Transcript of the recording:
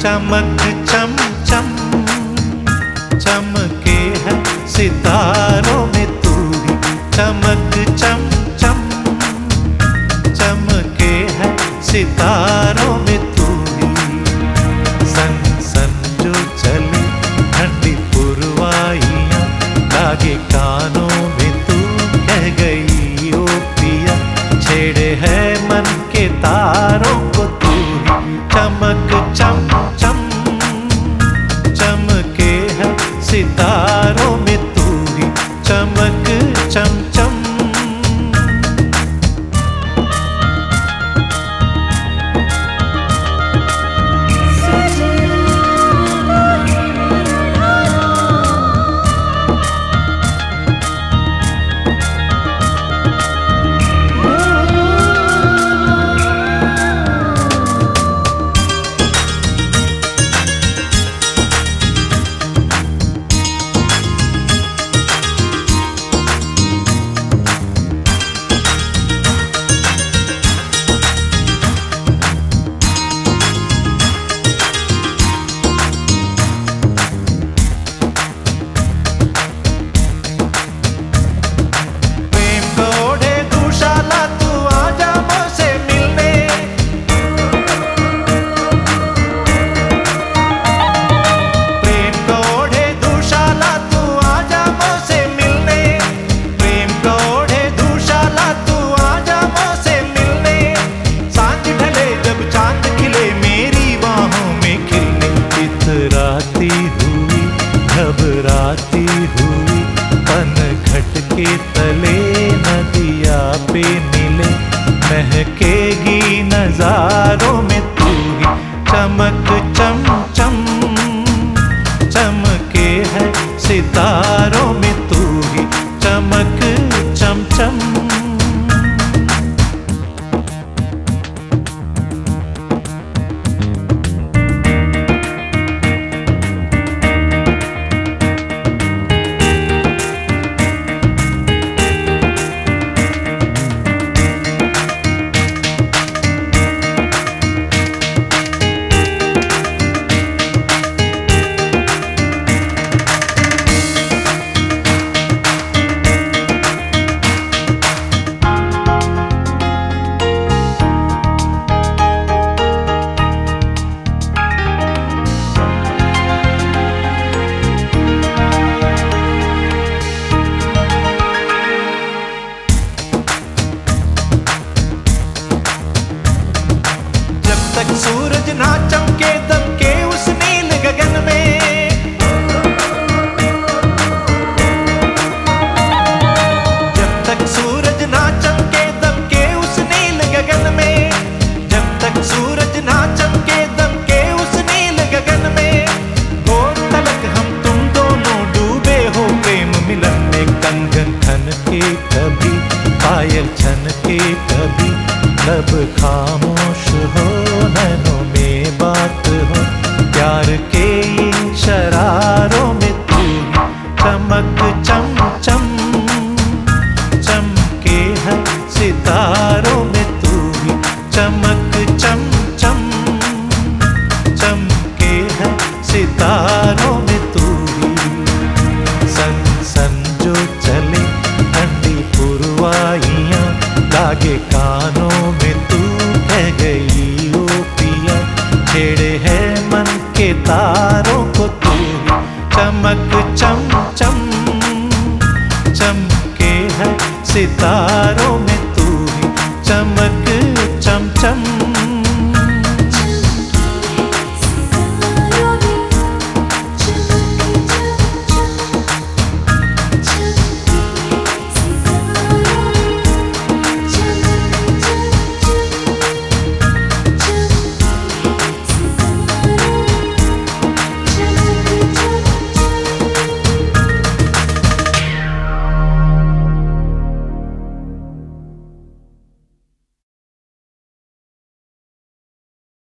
चमक चम चम चमके है सितारों में तू ही। चमक चम चम चमके है सितारों में तू ही। सन सन जो चले ठंडी पुरवाइयाँ, लागे कानों में तू कह गई ओ पिया। छेड़े है मन के तारों को तू ही। चमक चम चम चमके है सितारों में तू ही। चमक चम चम। घबराती हुई पन घट के तले नदिया पे मिले। महकेगी नजारों में तू ही। चमक चम चम चमके है सितारों में तू ही। चमक चम चम। सूरज ना चमके दमके उस नील गगन में। जब तक सूरज ना चमके दमके उस नील गगन में। जब तक सूरज ना चमके दमके उस नील गगन में। घोर तलक हम तुम दोनों डूबे हो प्रेम मिलन में। कंगन खन के कभी पायल छन के कभी। लब खामोश हो नैनों में बात हो। प्यार के इन शरारों में तू ही। चमक चम चम चमके है सितारों में तू ही। चमक चम चम चमके है सितारों में तू ही। सन सन जो चले ठंडी पुरवाइयाँ, लागे कानों में तू कह गई ओ पिया। छेड़े है मन के तारों को तू ही। चमक चम चम चमके है सितारों में तू ही। चमक चम चम।